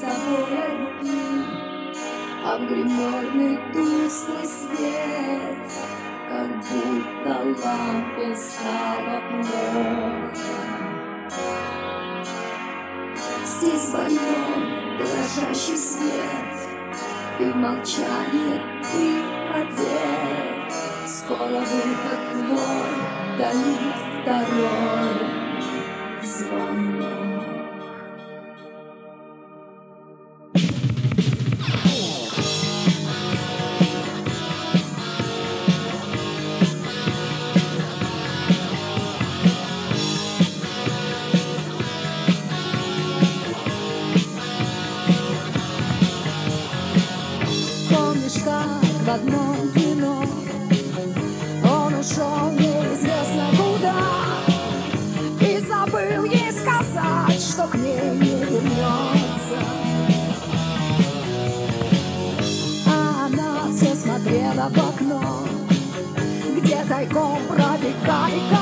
тобой одни, а в гримерный тусклый свет, как будто лампе стало плохо. Здесь больной, дрожащий свет, и в молчание ты одет. Скоро выход твой, дают второй звонок. Помнишь, как в одном кино он ушел неизвестно куда и забыл ей сказать, что к ней не вернется. А она все смотрела в окно, где тайком пробегали